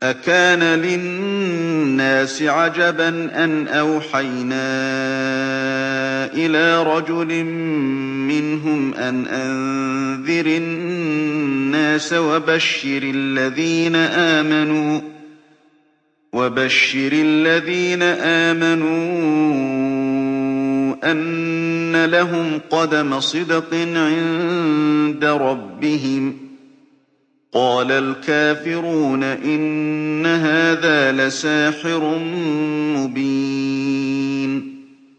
أَكَانَ لِلنَّاسِ عَجَبًا أَنْ أَوْحَيْنَا إِلَىٰ رَجُلٍ مِّنْهُمْ أَنْ أَنذِرِ النَّاسَ وَبَشِّرِ الَّذِينَ آمَنُوا أَنَّ لَهُمْ قَدَمَ صِدْقٍ عِندَ رَبِّهِمْ ۗ قَالَ الْكَافِرُونَ إِنَّ هَٰذَا لَسَاحِرٌ مُّبِينٌ